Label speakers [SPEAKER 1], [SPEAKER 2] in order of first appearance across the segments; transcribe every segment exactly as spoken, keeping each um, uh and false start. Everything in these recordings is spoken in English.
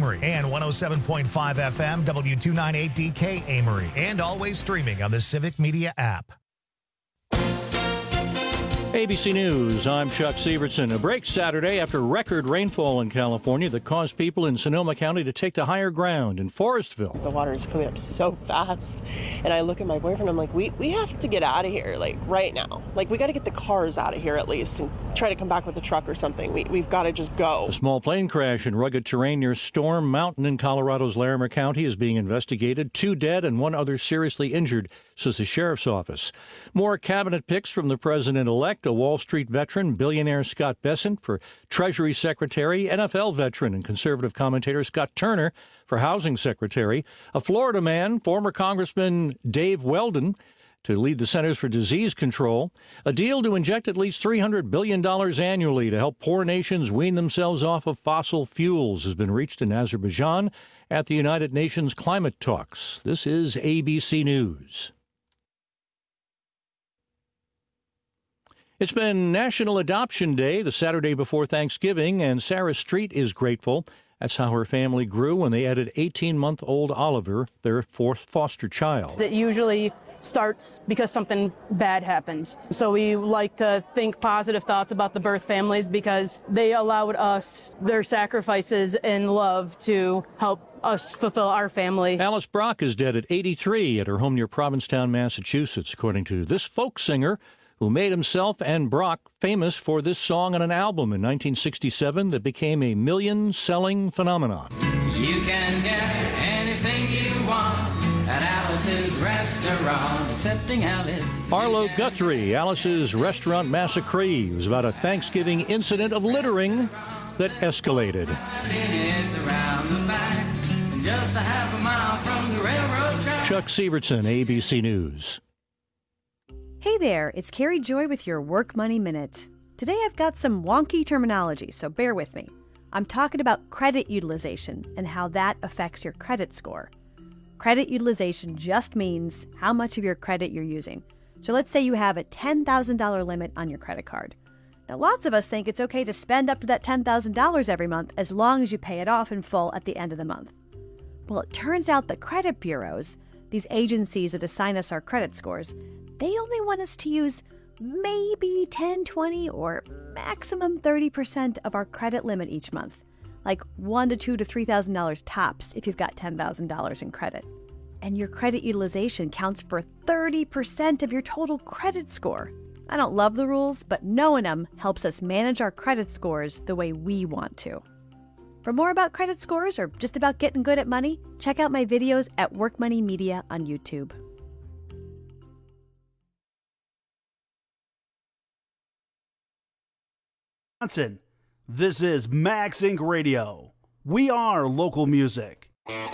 [SPEAKER 1] Amory, and one oh seven point five F M W two ninety-eight D K Amory, and always streaming on the Civic Media app.
[SPEAKER 2] A B C News, I'm Chuck Sievertson. A break Saturday after record rainfall in California that caused people in Sonoma County to take to higher ground in Forestville.
[SPEAKER 3] The water is coming up so fast, and I look at my boyfriend, I'm like, we, we have to get out of here, like, right now. Like, we got to get the cars out of here at least and try to come back with a truck or something. We, we've got to just go.
[SPEAKER 2] A small plane crash in rugged terrain near Storm Mountain in Colorado's Larimer County is being investigated. Two dead and one other seriously injured, says the sheriff's office. More cabinet picks from the president-elect, a Wall Street veteran, billionaire Scott Bessent for Treasury Secretary, N F L veteran and conservative commentator Scott Turner for Housing Secretary, a Florida man, former Congressman Dave Weldon, to lead the Centers for Disease Control, a deal to inject at least three hundred billion dollars annually to help poor nations wean themselves off of fossil fuels has been reached in Azerbaijan at the United Nations climate talks. This is A B C News. It's been National Adoption Day, the Saturday before Thanksgiving, and Sarah Street is grateful. That's how her family grew when they added eighteen-month-old Oliver, their fourth foster child.
[SPEAKER 4] It usually starts because something bad happens. So we like to think positive thoughts about the birth families because they allowed us their sacrifices and love to help us fulfill our family.
[SPEAKER 2] Alice Brock is dead at eighty-three at her home near Provincetown, Massachusetts, according to this folk singer, who made himself and Brock famous for this song on an album in nineteen sixty-seven that became a million-selling phenomenon.
[SPEAKER 5] You can get anything you want at Alice's restaurant, excepting Alice.
[SPEAKER 2] Arlo Guthrie, Alice's Restaurant Massacre, was about a Thanksgiving incident of littering that escalated.
[SPEAKER 5] Just a half a mile from the railroad track.
[SPEAKER 2] Chuck Sievertson, A B C News.
[SPEAKER 6] Hey there, it's Carrie Joy with your Work Money Minute. Today I've got some wonky terminology, so bear with me. I'm talking about credit utilization and how that affects your credit score. Credit utilization just means how much of your credit you're using. So let's say you have a ten thousand dollars limit on your credit card. Now lots of us think it's okay to spend up to that ten thousand dollars every month as long as you pay it off in full at the end of the month. Well, it turns out the credit bureaus, these agencies that assign us our credit scores, they only want us to use maybe ten, twenty, or maximum thirty percent of our credit limit each month. Like one to two to three thousand dollars tops if you've got ten thousand dollars in credit. And your credit utilization counts for thirty percent of your total credit score. I don't love the rules, but knowing them helps us manage our credit scores the way we want to. For more about credit scores or just about getting good at money, check out my videos at Work Money Media on YouTube.
[SPEAKER 7] This is Max Inc Radio. We are local music.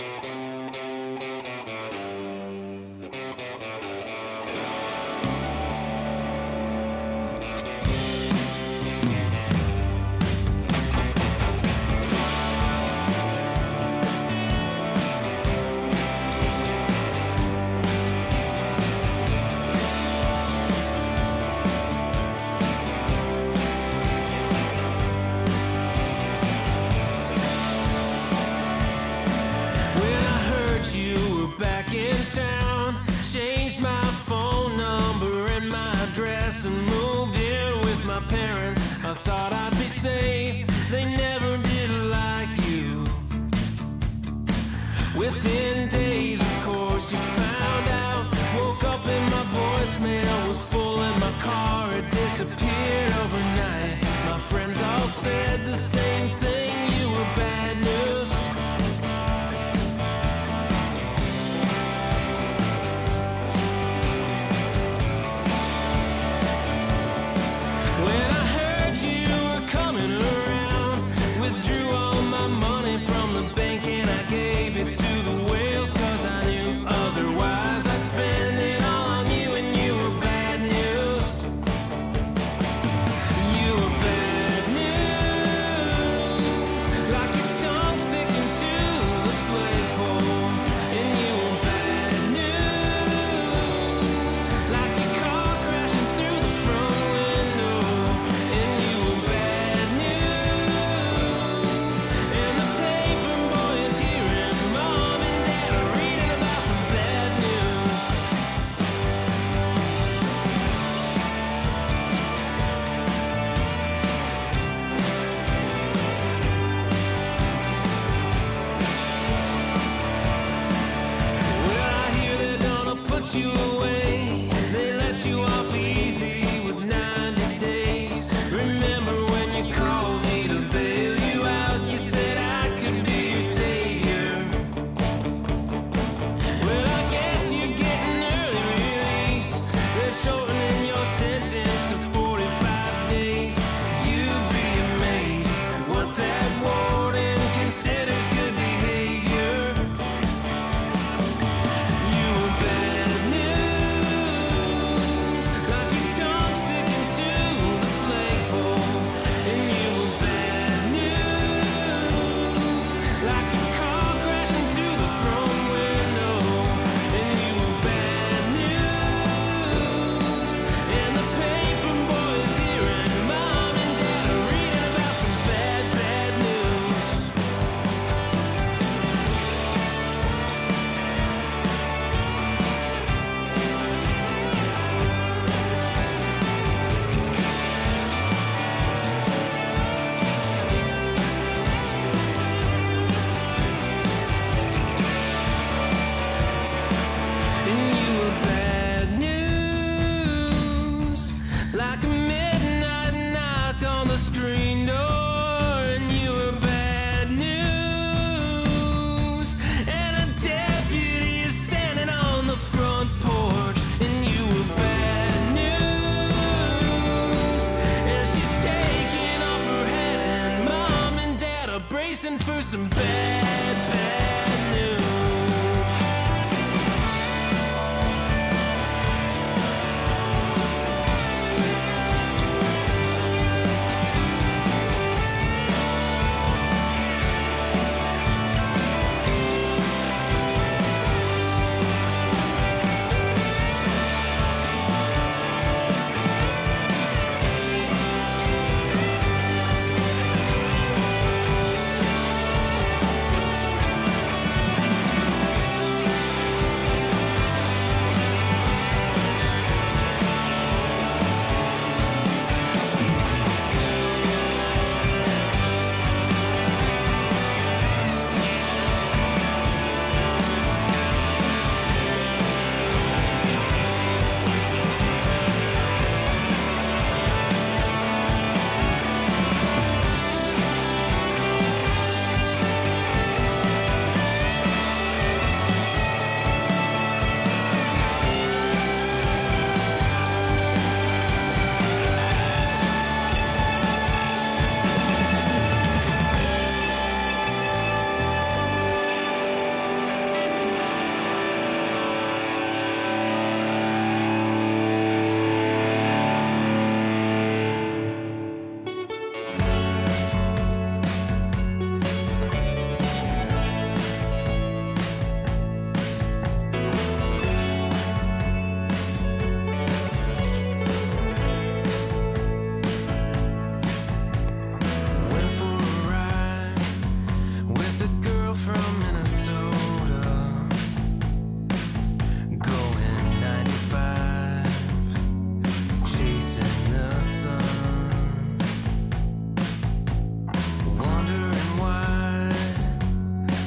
[SPEAKER 8] Within days, of course, you found out. Woke up and my voicemail was full and my car had disappeared overnight. My friends all said the same thing, you were bad news. When I heard you were coming around, withdrew all my money from the bank and I gave it to the whales, cause I knew otherwise I'd spend it all on you, and you were bad news. You were bad news.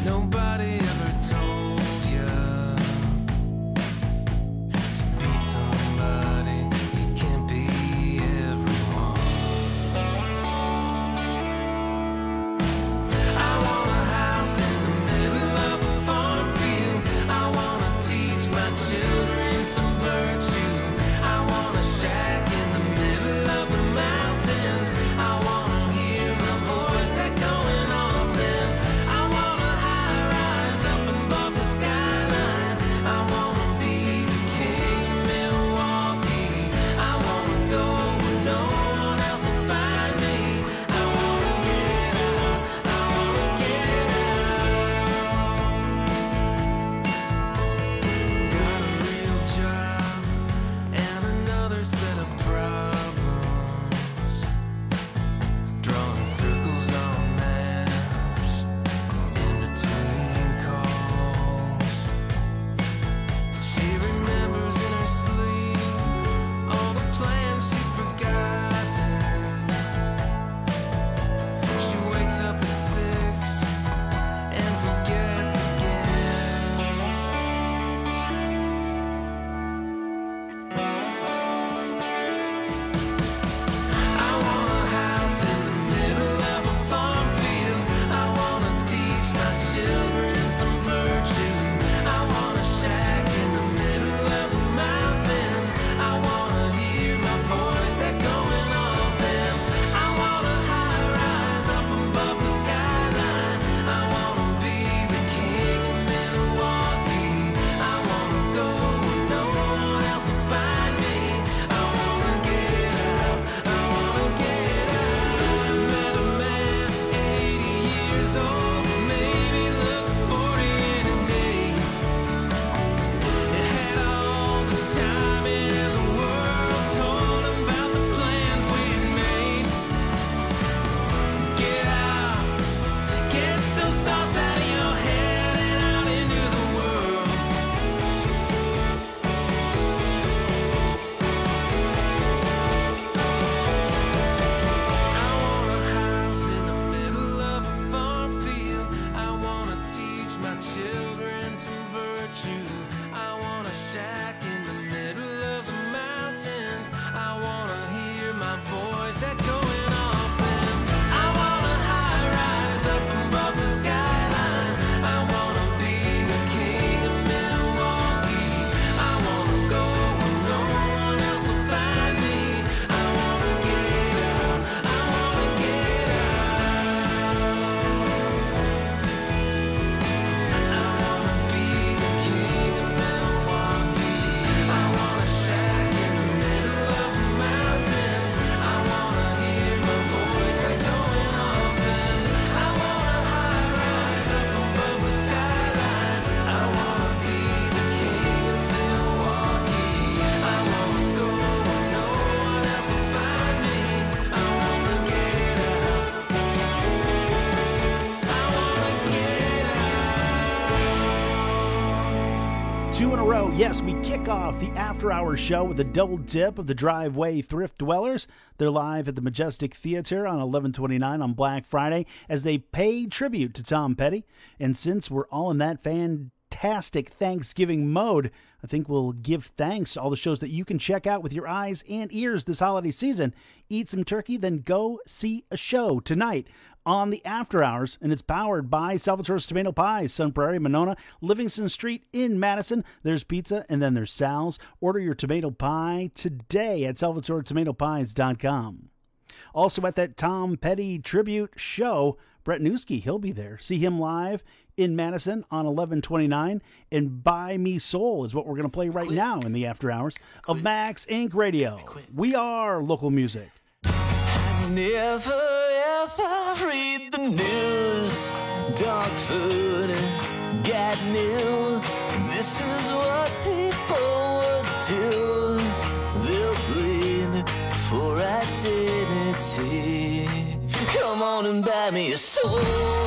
[SPEAKER 8] Nobody ever told you to be somebody. You can't be everyone. I want a house in the middle of a farm field. I want to teach my children some virtue. I want a shack in the middle of the mountains. I want to hear my voice echoing off them. I want a high rise up above the skyline. I want to be the king of Milwaukee. I want to go where no one else will find me. I want to get out. I want to get out. Got a real job and another set of problems. Drawing circles on maps in between calls. She remembers in her sleep all the plans she's forgotten. She wakes up at six and forgets again. I want a house in the middle of a farm field. I want to teach my children some virtue. I want a shack in the middle of the mountains. I want to hear my voice echoing off them. I want a high rise up above the skyline. I want to be the king of Milwaukee. I want to go where no one else will find me. I want to get out. I want to get out. Met a man, eighty years old, maybe look forty in a day. He had all the time in the world, told him about the plans we'd made. Get out, get those thoughts out of your head and out into the world. I want a house in the middle of a farm field. I want to teach my children some virtue. I want a shack in the middle of the mountains. I want to hear my voice echoing off them. I want a high rise up above the skyline. I want to be the king of Milwaukee. I want to go where no one else will find me. I want to get out. I want to get out. I want to be the king of Milwaukee. I want a shack in the middle of the mountains. I want to hear my voice echoing off them. I want a high rise up above the skyline. I want to be the king of Milwaukee. I want to go where no one else will find me. I want to get out. I want to get out.
[SPEAKER 7] Two in a row. Yes, we kick off the After Hours show with a double dip of the Driveway Thrift Dwellers. They're live at the Majestic Theater on eleven twenty-nine on Black Friday as they pay tribute to Tom Petty. And since we're all in that fantastic Thanksgiving mode, I think we'll give thanks to all the shows that you can check out with your eyes and ears this holiday season. Eat some turkey, then go see a show tonight on the After Hours, and it's powered by Salvatore's Tomato Pies, Sun Prairie, Monona, Livingston Street in Madison. There's pizza, and then there's Sal's. Order your tomato pie today at salvatore tomato pies dot com. Also at that Tom Petty tribute show, Brett Newski, he'll be there. See him live in Madison on eleven twenty-nine, and Buy Me Soul is what we're going to play right now in the After Hours of Max Inc Radio. We are local music.
[SPEAKER 9] Never ever read the news. Dog food and got new. This is what people would do. They'll bleed for identity. Come on and buy me a soul.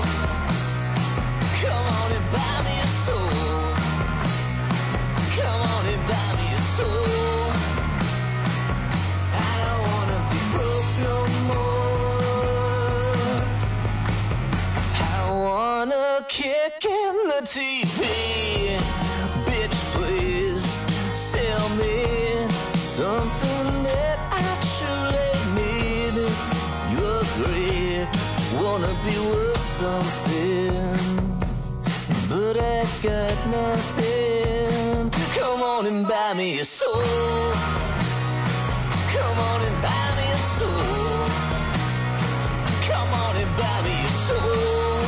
[SPEAKER 9] Come on and buy me a soul. Come on and buy me a soul. No more. I wanna kill music and the T V. Bitch, please sell me something that I truly need. You agree, wanna be worth something, but I got nothing. Come on and buy me a soul. Come on and buy me a soul. Come on and buy me a soul.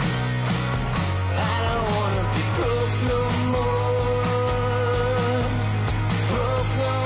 [SPEAKER 9] I don't wanna be broke no more. Broke no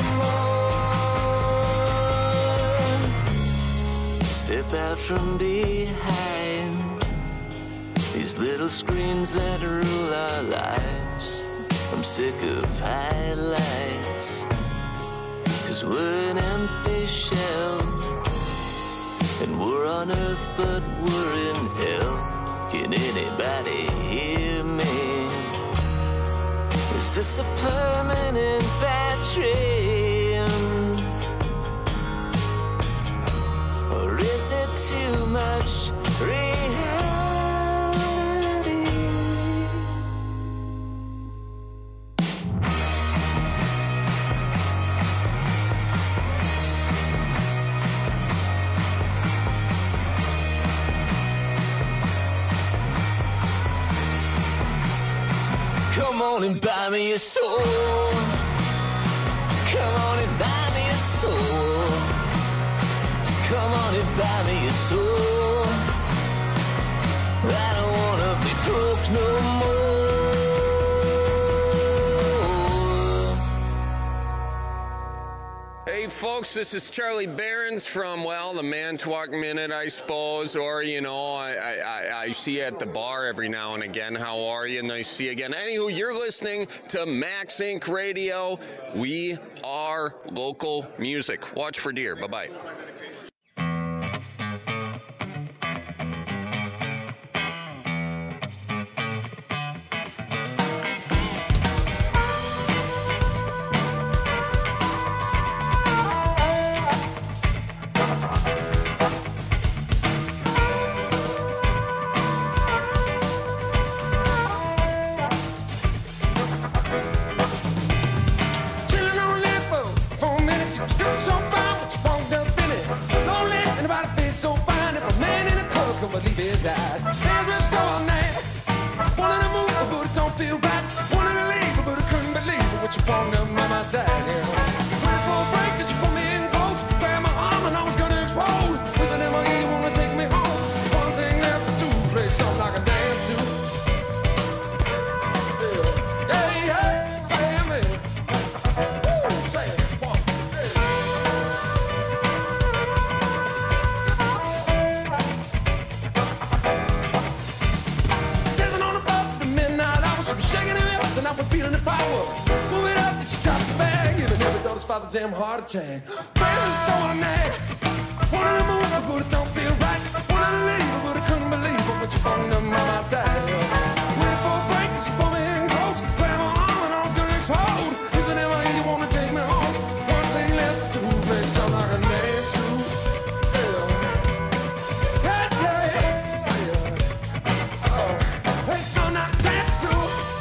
[SPEAKER 9] more. Step out from behind these little screens that rule our lives. I'm sick of highlights, 'cause we're an empty shell, and we're on earth but we're in hell. Can anybody hear me? Is this a permanent bad dream? Or is it too much reality? Come on and buy me a soul. Come on and buy me a soul. Come on and buy me a soul. I don't wanna be broke no more.
[SPEAKER 10] Hey folks, this is Charlie Behrens from, well, the Manitowoc Minute, I suppose, or, you know, I, I, I see you at the bar every now and again. How are you? Nice to see you again. Anywho, you're listening to Max Inc Radio. We are local music. Watch for deer. Bye-bye.
[SPEAKER 8] Damn heart attack. Baby, so unnamed. Wanted to move, but it don't feel right. Wanted to leave, but I couldn't believe it. But you brought them by my side. Waiting for a break, that you pull me in close. Grab my arm and I was gonna explode. Is it ever you wanna take me home? One thing left to do, play something like a dance to. Yeah, yeah, yeah. Say yeah. Oh, play something like a dance to.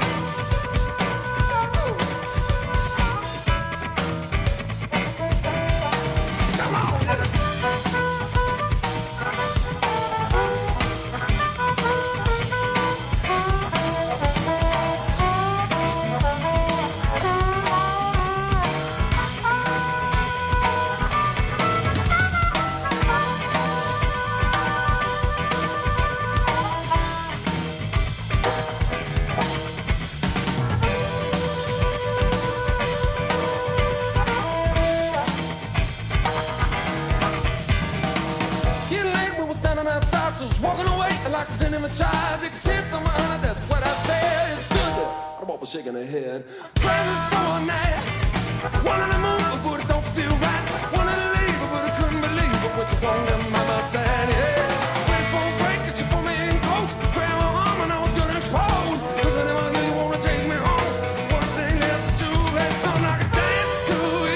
[SPEAKER 8] Child, take a chance on my honor, that's what I said. It's good. What about shaking her head? Crazy so night. Wanted to move, but it don't feel right. Wanted to leave, but I couldn't believe it. What you want them by my side, yeah. Waiting for a break, that you put me in close. Grab my arm and I was gonna explode. Cause whenever you wanna take me home, one thing left to do, let something I can dance to,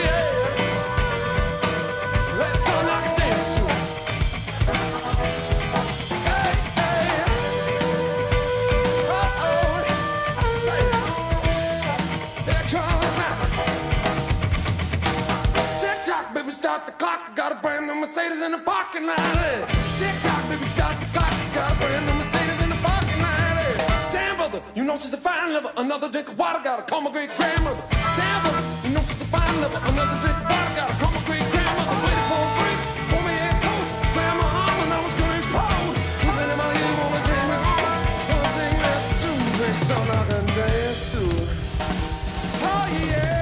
[SPEAKER 8] yeah. Let something I can dance to. Hey, hey. Oh, parking lot. Hey. Tick-tock, baby, start to clock. Got a brand new Mercedes in the parking lot. Hey. Damn, brother, you know she's a fine lover. Another drink of water, gotta call my great-grandmother. Damn, brother, you know she's a fine lover. Another drink of water, gotta call my great-grandmother. Waiting for a break, pull me in close. Grab my arm and I was gonna explode. Even in my ear, wanna take me home. Wanna take me to do. There's something I can dance to. Oh, yeah.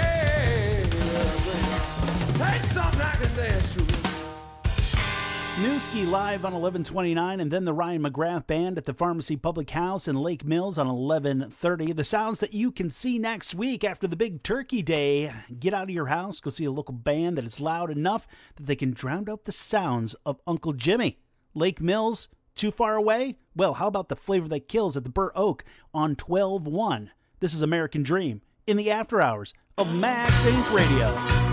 [SPEAKER 8] There's something I can dance to.
[SPEAKER 7] Newski live on eleven twenty-nine, and then the Ryan McGrath Band at the Pharmacy Public House in Lake Mills on eleven thirty. The sounds that you can see next week after the big Turkey Day. Get out of your house, go see a local band that is loud enough that they can drown out the sounds of Uncle Jimmy. Lake Mills, too far away? Well, how about the Flavor That Kills at the Burr Oak on twelve one? This is American Dream in the after hours of Max Incorporated. Radio.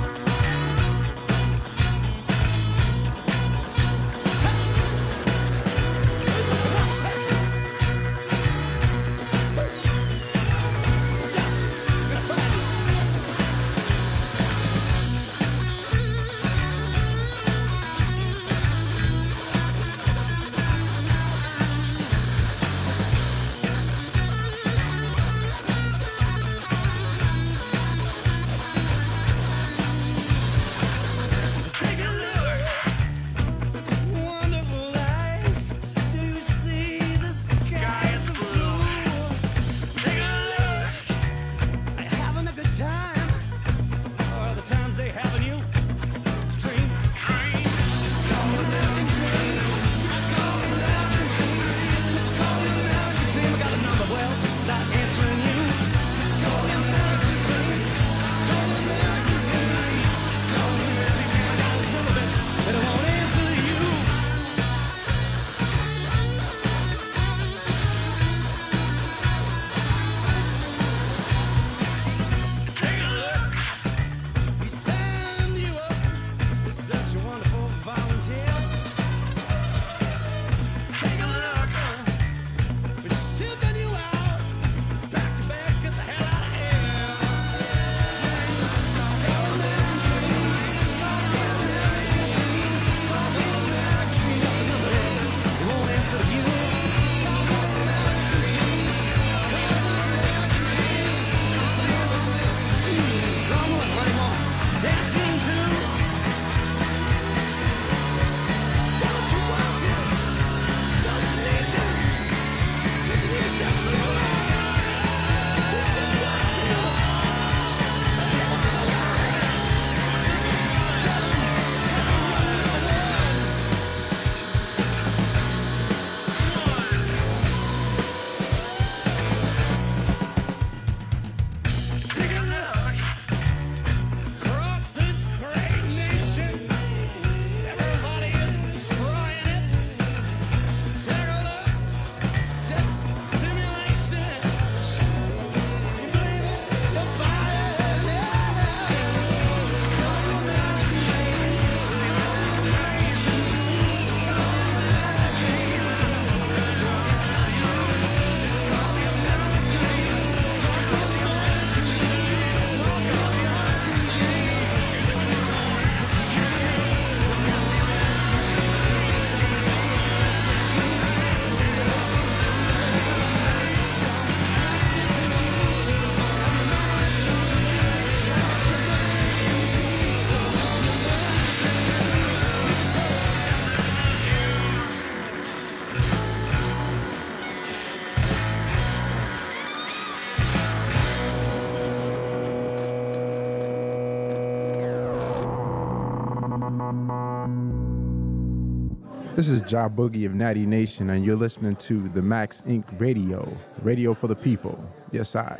[SPEAKER 11] This is Ja Boogie of Natty Nation, and you're listening to the Max Incorporated. Radio, radio for the people. Yes, I.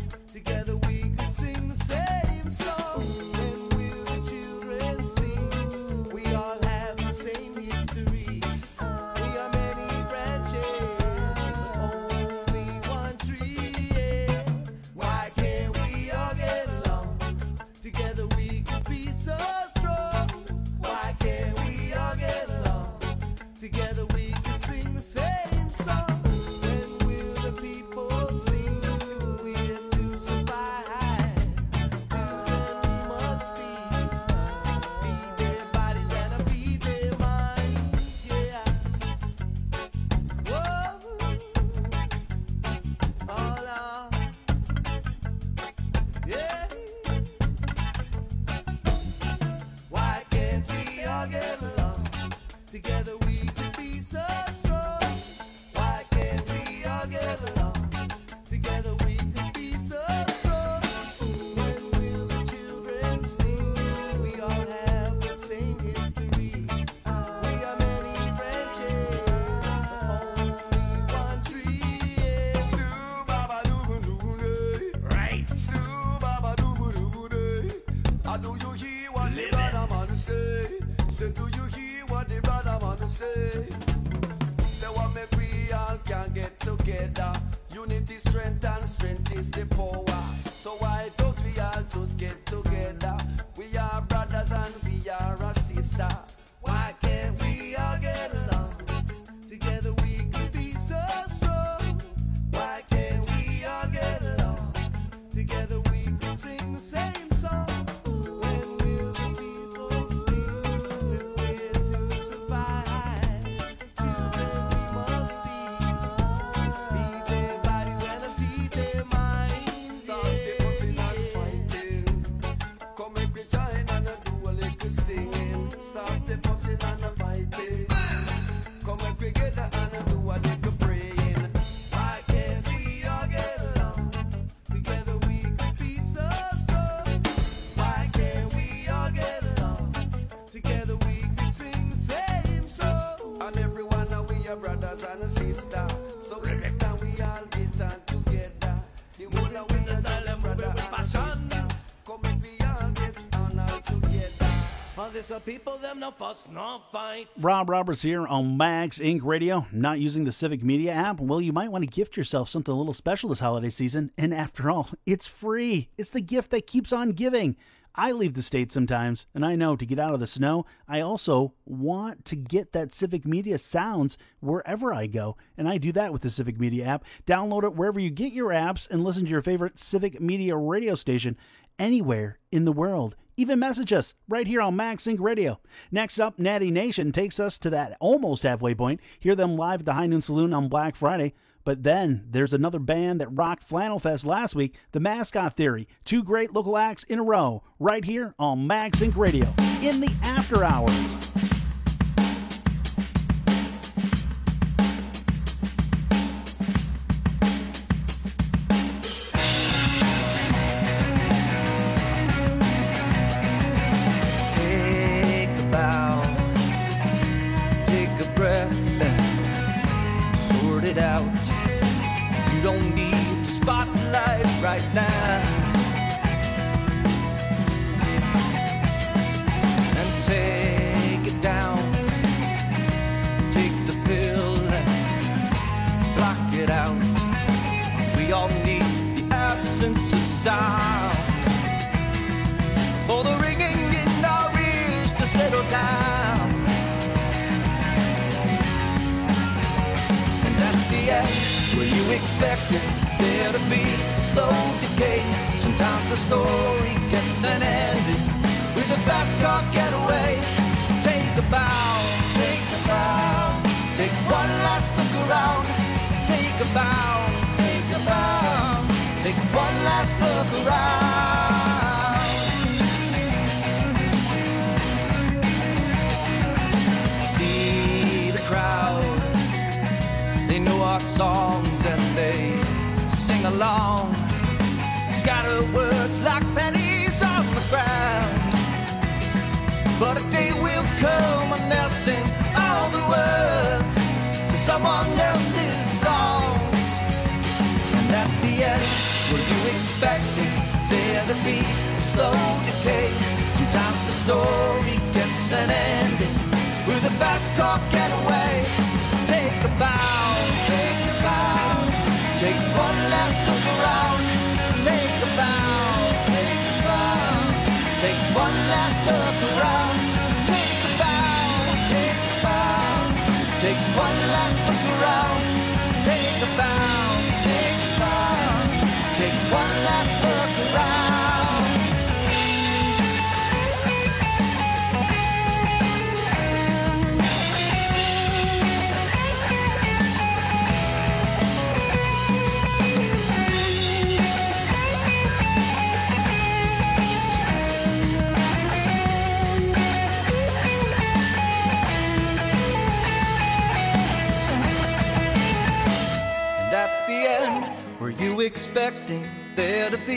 [SPEAKER 12] Together we could sing the same song, and will the children sing? Together we could be so strong. Why can't we all get along? Together we could be so strong. When will the children sing? We all have the same history. We are many branches, but only one tree. Stu baba doo doo day. Right. Stu baba doo doo day. I do you hear what the brother man say? Say do you hear what the brother man say? Say what make we all can get together. Unity, strength, and strength is the power. So why don't we all just get together? We are brothers and we are a sister. Why can't we all get along? Together we could be so strong. Why can't we all get along? Together we could sing the same song. When will the people sing if we're to survive? Children we must feed. Feed their bodies and feed their minds. Stop the fussing and fighting. Come make we join and do a little singing. Stop the fussing and the fighting. Come make we get and do a little praying. Why can't we all get along? Together we could be so strong. Why can't we all get along? Together we could sing the same song. And everyone now we are brothers and sisters. So it's time we all get on together. The whole of we are just brother and sister. Come make we all get on all together. Oh, there's some people them no fuss, no fight.
[SPEAKER 7] Rob Roberts here on Max Inc Radio. Not using the Civic Media app? Well, you might want to gift yourself something a little special this holiday season. And after all, it's free. It's the gift that keeps on giving. I leave the state sometimes, and I know to get out of the snow, I also want to get that Civic Media sounds wherever I go. And I do that with the Civic Media app. Download it wherever you get your apps and listen to your favorite Civic Media radio station anywhere in the world. Even message us right here on Max Inc Radio. Next up, Natty Nation takes us to that almost halfway point. Hear them live at the High Noon Saloon on Black Friday. But then there's another band that rocked Flannel Fest last week, The Mascot Theory. Two great local acts in a row right here on Max Inc Radio in the after hours.
[SPEAKER 9] Take a bow, take a breath, sort it out. You don't need the spotlight right now. And take it down, take the pill, block it out. We all need the absence of sound for the ringing in our ears to settle down. And at the end, where you expected there to be a slow decay, sometimes the story gets an ending with a fast car getaway. Take a bow, take a bow, take one last look around. Take a bow, take a bow, take one last look around. See the crowd, they know our songs and they sing along. Scatter words like pennies on the ground. But a day will come when they'll sing all the words to someone else's songs. And at the end, were you expecting there to be a slow decay? Sometimes the story gets an ending with a fast car getaway. Take a bow, take a bow, take one last look around. Take a bow, take a bow, take one last look around. Take a bow, take a bow, take one last look around. Take a bow, take a bow, take one last look around.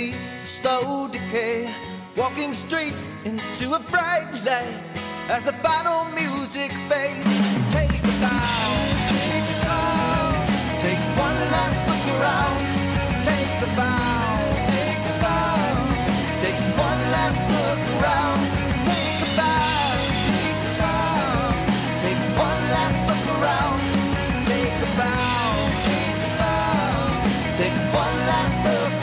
[SPEAKER 12] be a slow decay, walking straight into a bright light as the final music fades. Take a bow, take a bow, take one last look around. Take a bow, take a bow, take one last look around. Take a bow, take a bow, take one last look around. Take a bow, take a bow, take one last look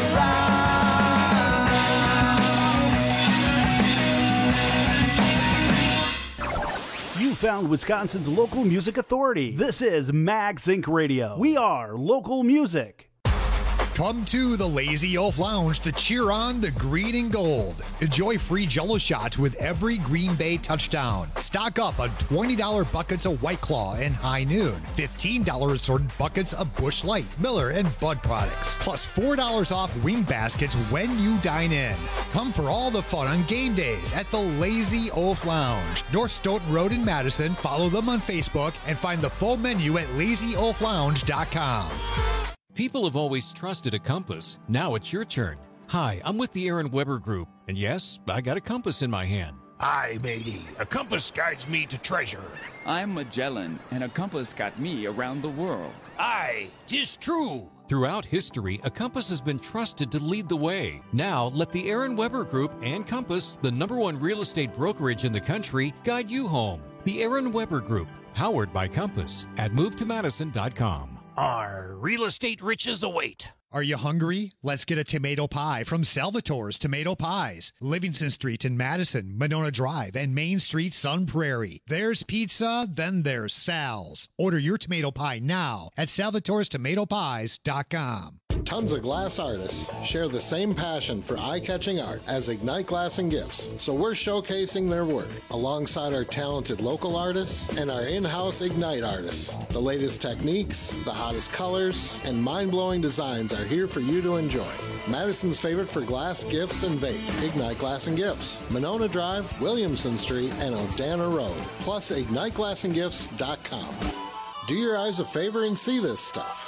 [SPEAKER 12] around.
[SPEAKER 7] You found Wisconsin's local music authority. This is Max Inc Radio. We are local music.
[SPEAKER 13] Come to the Lazy Oaf Lounge to cheer on the green and gold. Enjoy free Jell-O shots with every Green Bay touchdown. Stock up on twenty dollars buckets of White Claw and High Noon. fifteen dollars assorted buckets of Busch Light, Miller, and Bud products. Plus four dollars off wing baskets when you dine in. Come for all the fun on game days at the Lazy Oaf Lounge. North Stoughton Road in Madison. Follow them on Facebook and find the full menu at lazy oaf lounge dot com.
[SPEAKER 14] People have always trusted a compass. Now it's your turn. Hi, I'm with the Aaron Weber Group, and yes, I got a compass in my hand.
[SPEAKER 15] Aye, matey. A compass guides me to treasure.
[SPEAKER 16] I'm Magellan, and a compass got me around the world.
[SPEAKER 15] Aye, 'tis true.
[SPEAKER 14] Throughout history, a compass has been trusted to lead the way. Now, let the Aaron Weber Group and Compass, the number one real estate brokerage in the country, guide you home. The Aaron Weber Group, powered by Compass, at move to madison dot com.
[SPEAKER 15] Our real estate riches await.
[SPEAKER 13] Are you hungry? Let's get a tomato pie from Salvatore's Tomato Pies. Livingston Street in Madison, Monona Drive, and Main Street, Sun Prairie. There's pizza, then there's Sal's. Order your tomato pie now at salvatores tomato pies dot com.
[SPEAKER 17] Tons of glass artists share the same passion for eye-catching art as Ignite Glass and Gifts, so we're showcasing their work alongside our talented local artists and our in-house Ignite artists. The latest techniques, the hottest colors, and mind-blowing designs are here for you to enjoy. Madison's favorite for glass, gifts, and vape, Ignite Glass and Gifts. Monona Drive, Williamson Street, and Odana Road. Plus, ignite glass and gifts dot com. Do your eyes a favor and see this stuff.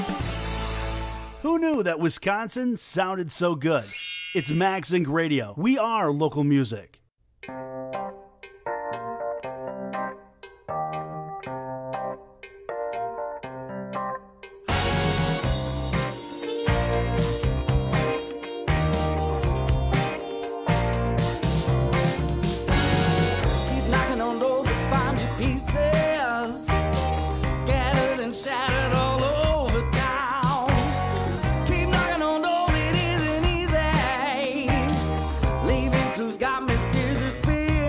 [SPEAKER 7] Who knew that Wisconsin sounded so good? It's Max Inc Radio. We are local music.
[SPEAKER 12] Got mysterious fear.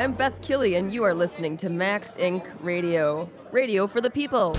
[SPEAKER 18] I'm Beth Killy, and you are listening to Max Incorporated. Radio. Radio for the people.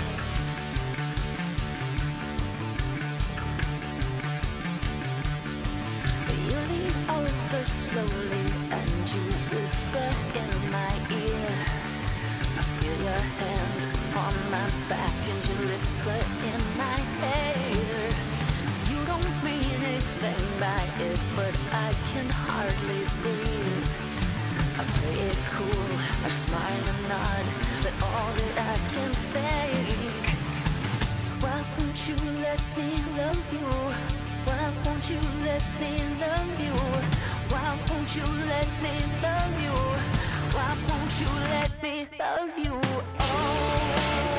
[SPEAKER 19] You lean over slowly and you whisper in my ear. I feel your hand upon my back and your lips are in my hair. You don't mean anything by it, but I can hardly breathe. I play it cool, I smile and nod, but all that I can think is why won't you let me love you? Why won't you let me love you? Why won't you let me love you? Why won't you let me love you? Oh.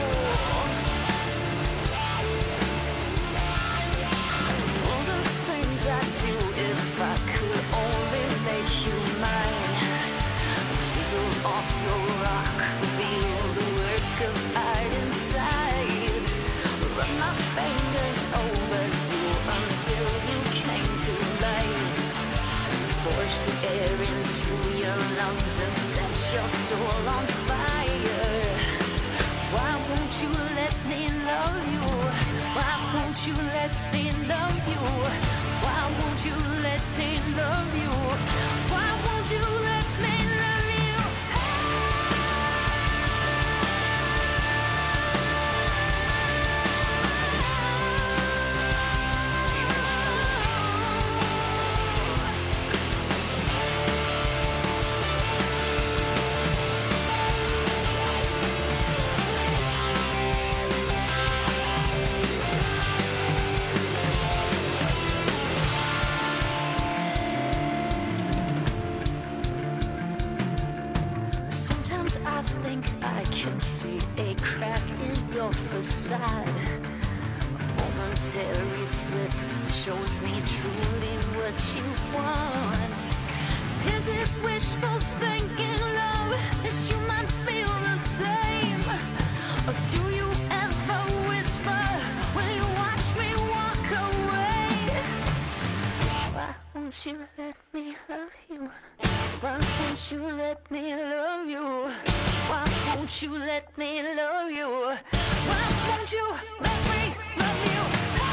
[SPEAKER 19] All the things I do if I could only make you mine. Chisel off your rock, reveal the work of art inside. Run my fingers over you until you came to life. Force the air into your lungs and set your soul on fire. Why won't you let me love you? Why won't you let me love you? Why won't you let me love you? Why won't you let me love you? I think I can see a crack in your facade. A momentary slip shows me truly what you want. Is it wishful thinking, love? Is you might feel the same? Or do you ever whisper when you watch me walk away? Why won't you let me love you? Why won't you let me love you? Why won't you let me love you? Why won't you let me love you?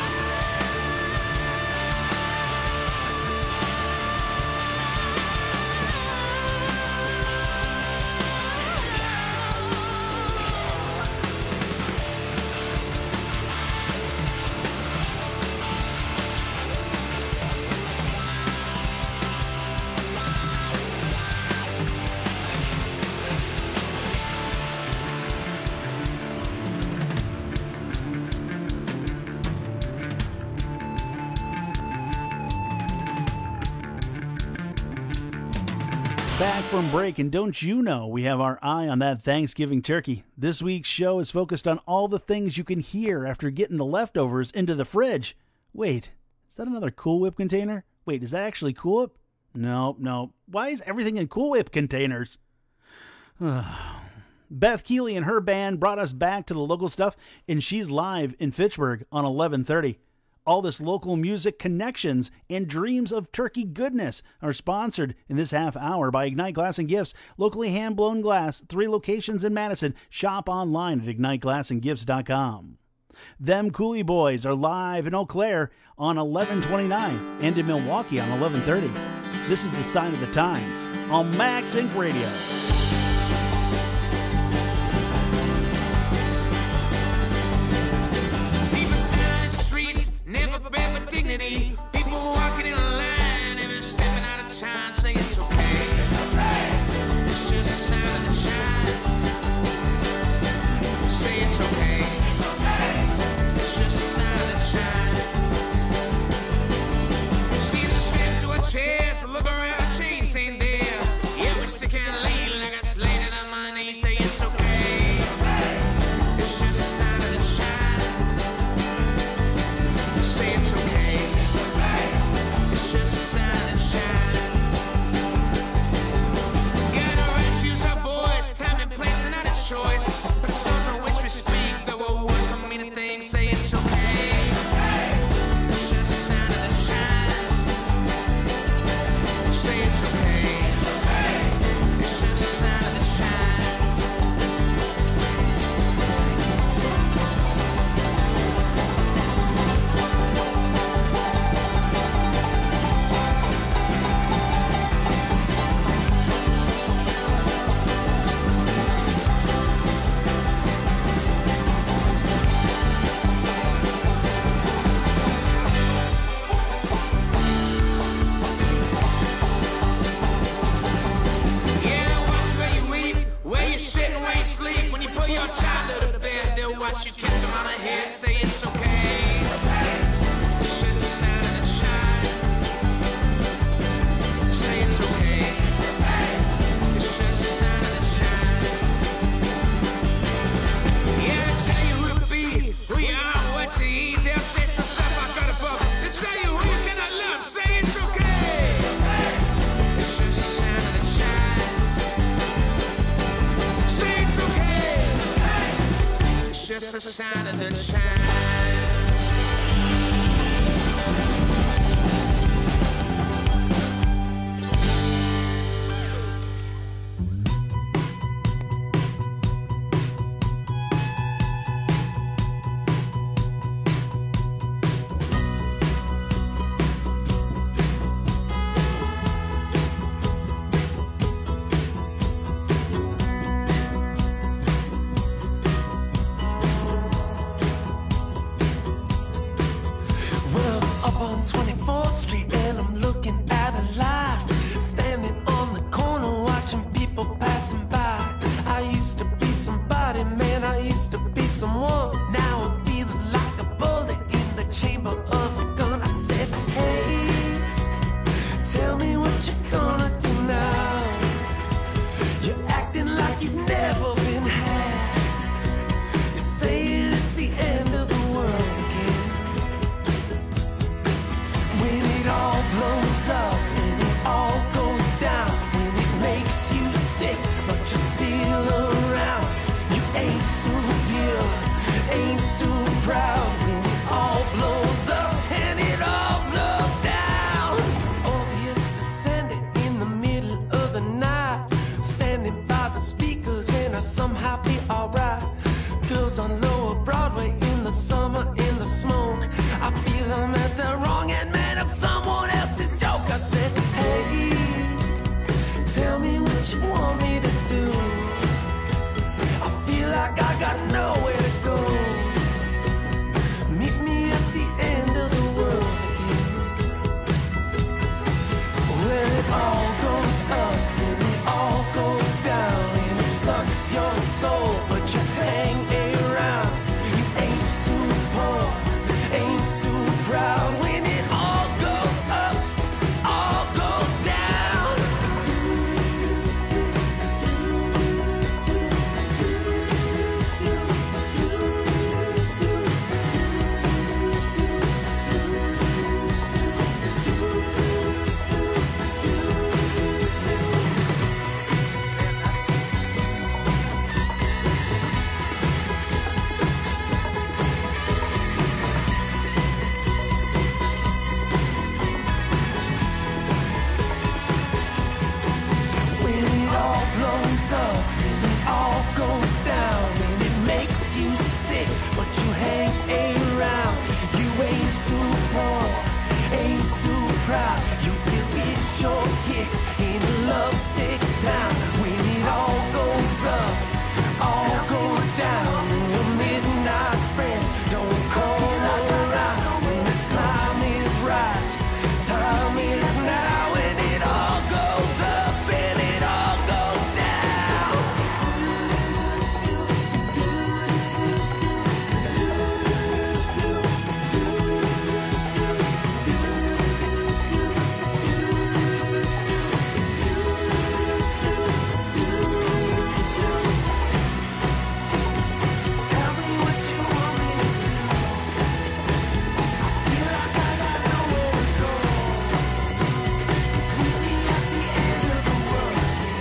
[SPEAKER 7] Back from break, and don't you know we have our eye on that Thanksgiving turkey. This week's show is focused on all the things you can hear after getting the leftovers into the fridge. Wait, is that another Cool Whip container? Wait, is that actually Cool Whip? No, no. Why is everything in Cool Whip containers? Beth Keeley and her band brought us back to the local stuff, and she's live in Fitchburg on eleven thirty. All this local music connections and dreams of turkey goodness are sponsored in this half hour by Ignite Glass and Gifts. Locally hand-blown glass, three locations in Madison. Shop online at ignite glass and gifts dot com. Them Cooley Boys are live in Eau Claire on eleven twenty-nine and in Milwaukee on eleven thirty. This is the Sign of the Times on Max Inc Radio.
[SPEAKER 8] Dignity. People walking in a line, every stepping out of time, say it's okay. It's just a sign of the chimes. Say it's okay. It's just a sign of the chimes. Seems to slip to a chair, so look around, chains ain't there. Yeah, we stick and lean like a slate in our money. Say it's okay. It's just a sign of the chimes. Say it's okay. It's just a sign that shines. Got a right to use our voice, time and place, and not a choice. But the stores on which we speak, though our words don't mean a thing, say it's okay. It's just a sign of the shine. Say it's okay. It's just a sign. side of the tracks.
[SPEAKER 12] twenty-fourth Street and I'm looking at a life, standing on the corner watching people passing by. I used to be somebody, man, I used to be someone. Now I'm feeling like a bullet in the chamber of a gun. I said, hey, tell me what you're gonna do now. You're acting like you've never been had. You're saying it's the end of the world again. When it all blows up and it all goes down, when it makes you sick but you're still around, you ain't too pure, ain't too proud. When it all blows up and it all blows down, Orpheus descended in the middle of the night, standing by the speakers and I somehow be alright. Girls on Lower Broadway in the summer in the smoke, I feel I'm at the wrong end, man, of someone else's joke. I said, hey, tell me what you want me to do. I feel like I got nowhere to go. Meet me at the end of the world again. When it all goes up and it all goes down and it sucks your soul, but you hang around. You ain't too poor, ain't too proud. When it all goes up, all goes down. When it all blows up and it all goes down and it makes you sick but you hang around. You ain't too poor, ain't too proud. You still get your kicks in a lovesick town. When it all goes up, all goes down, and your midnight friends don't come around. When the time is right, time is now. When it all goes up and it all goes down. Tell me what you want me to do. I feel like I got nowhere to go. Meet me at the end of the world.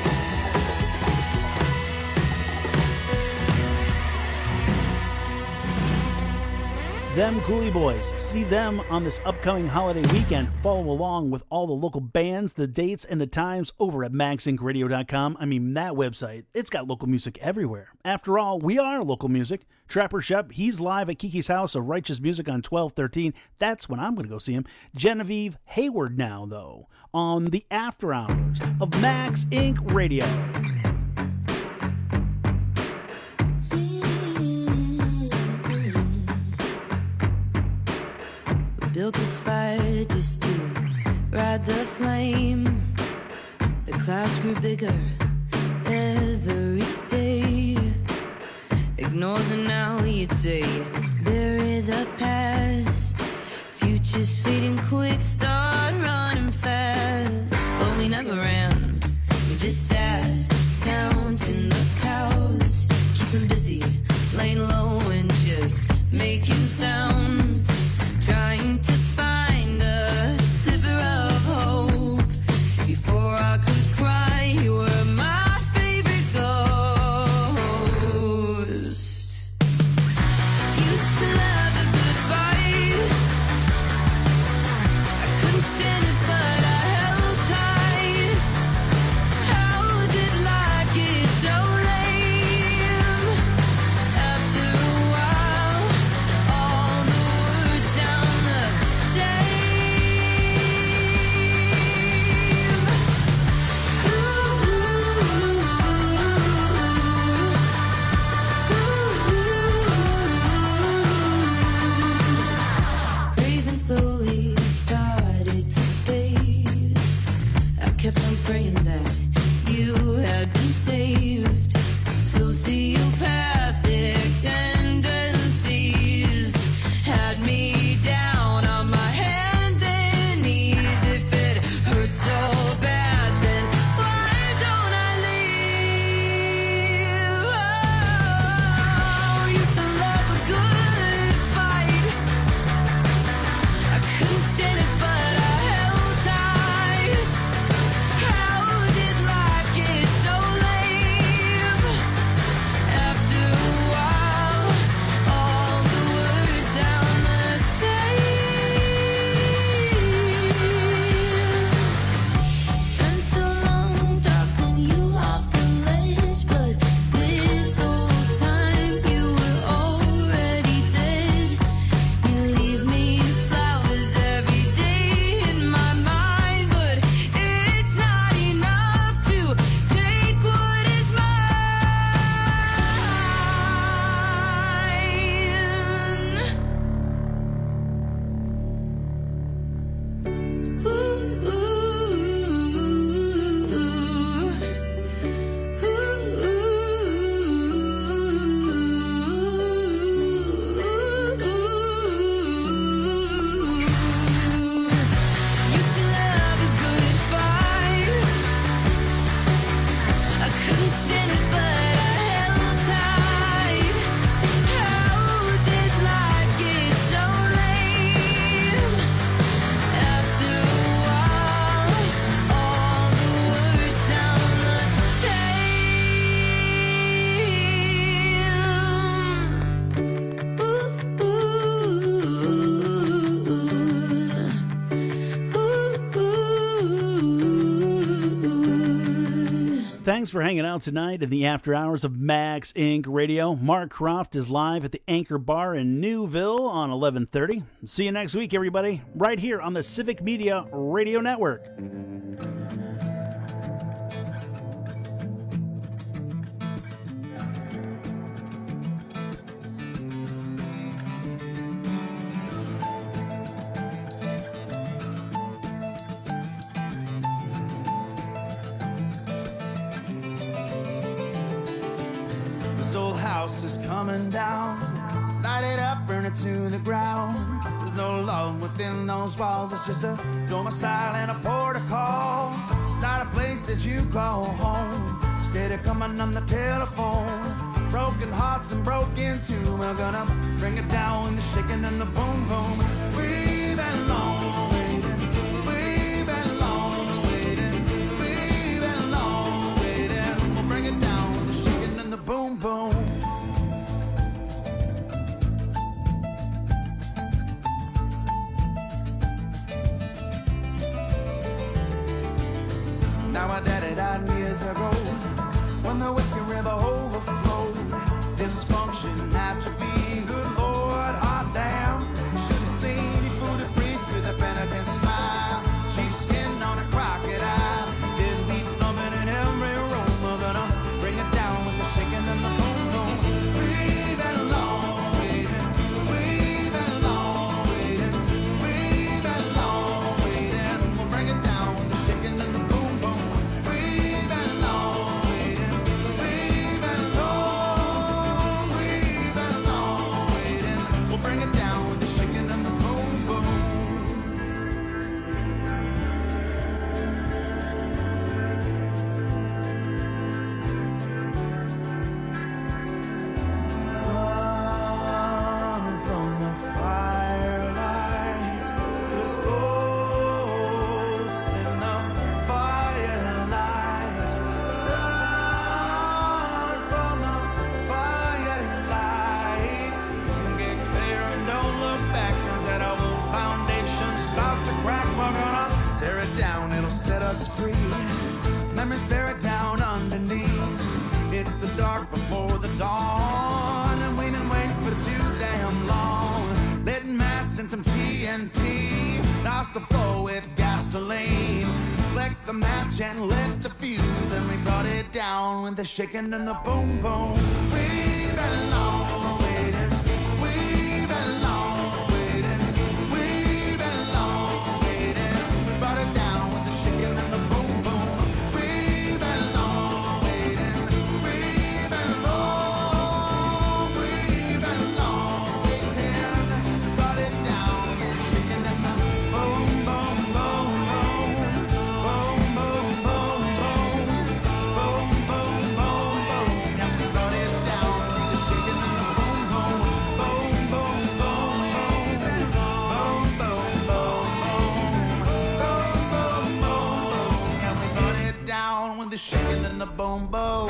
[SPEAKER 7] Them Cooley Boys. See them on this upcoming holiday weekend. Follow along with all the local bands, the dates, and the times over at max inc radio dot com. I mean, that website, it's got local music everywhere. After all, we are local music. Trapper Shep, he's live at Kiki's House of Righteous Music on twelve thirteen. That's when I'm going to go see him. Genevieve Hayward now, though, on the After Hours of Max Inc Radio.
[SPEAKER 20] Built this fire just to ride the flame. The clouds grew bigger every day. Ignore the now, you'd say. Bury the past. Future's fading quick, start running fast. But we never ran, we just sat, counting the cows. Keeping busy, laying low and just making sounds. Trying to find a sliver of hope. Before I could cry, you were my favorite ghost.
[SPEAKER 7] Thanks for hanging out tonight in the after hours of Max Incorporated. Radio. Mark Croft is live at the Anchor Bar in Newville on eleven thirty. See you next week, everybody, right here on the Civic Media Radio Network.
[SPEAKER 12] This old house is coming down. Light it up, burn it to the ground. There's no love within those walls. It's just a domicile and a port of call. It's not a place that you call home. Instead of coming on the telephone. Broken hearts and broken too. We're gonna bring it down with the shaking and the boom boom. We've been long waiting. We've been long waiting. We've been long waiting. We'll bring it down with the shaking and the boom boom. Now my daddy died years ago when the Whiskey River overflowed. Dysfunction, atrophy, good Lord, hot damn. Should have seen he fooled a priest with a penitent smile. Cheap skin on a crocodile. Didn't be thumping in every room. We're gonna bring it down with the shaking and the boom boom. We've been long waiting. We've been long waiting. We've been long waiting. We'll bring it down with the shaking and the boom. Free. Memories buried down underneath. It's the dark before the dawn, and we've been waiting for too damn long. Lit mats and some T N T. Douse the floor with gasoline. Flick the match and lit the fuse, and we brought it down with the shaking and the boom boom. We've been long waiting. We've been long waiting. We've been long waiting. We brought it down. And the boom boom, we've been long waiting. We've been long, we've been long waiting. Got it down, shaking and the boom boom boom boom, boom boom boom boom, boom boom boom boom. Yeah, we got it down, the shaking and the boom boom, boom boom boom boom, boom boom boom boom. Down with the shaking and the boom boom.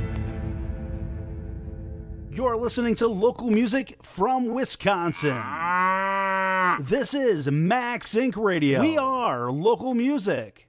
[SPEAKER 7] You're listening to local music from Wisconsin. This is Max Incorporated. Radio. We are local music.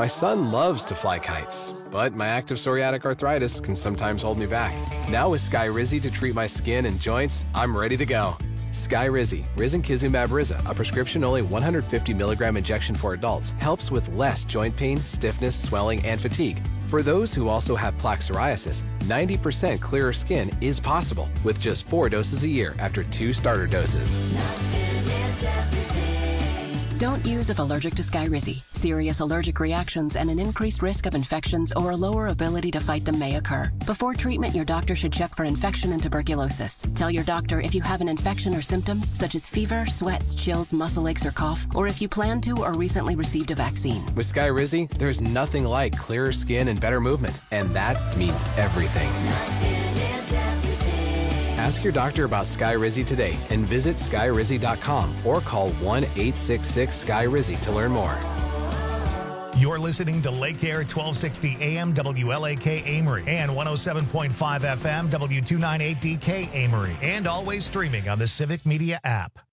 [SPEAKER 21] My son loves to fly kites, but my active psoriatic arthritis can sometimes hold me back. Now with Skyrizi to treat my skin and joints, I'm ready to go. Skyrizi, risankizumab Riza, a prescription-only one hundred fifty milligram injection for adults, helps with less joint pain, stiffness, swelling, and fatigue. For those who also have plaque psoriasis, ninety percent clearer skin is possible with just four doses a year after two starter doses.
[SPEAKER 22] Don't use if allergic to Skyrizi. Serious allergic reactions and an increased risk of infections or a lower ability to fight them may occur. Before treatment, your doctor should check for infection and tuberculosis. Tell your doctor if you have an infection or symptoms such as fever, sweats, chills, muscle aches, or cough, or if you plan to or recently received a vaccine.
[SPEAKER 21] With Skyrizi, there's nothing like clearer skin and better movement, and that means everything. Ask your doctor about Skyrizi today and visit skyrizi dot com or call one eight six six Sky Rizzy to learn more.
[SPEAKER 1] You're listening to Lake Air twelve sixty A M W L A K Amory and one oh seven point five F M W two ninety-eight D K Amory, and always streaming on the Civic Media app.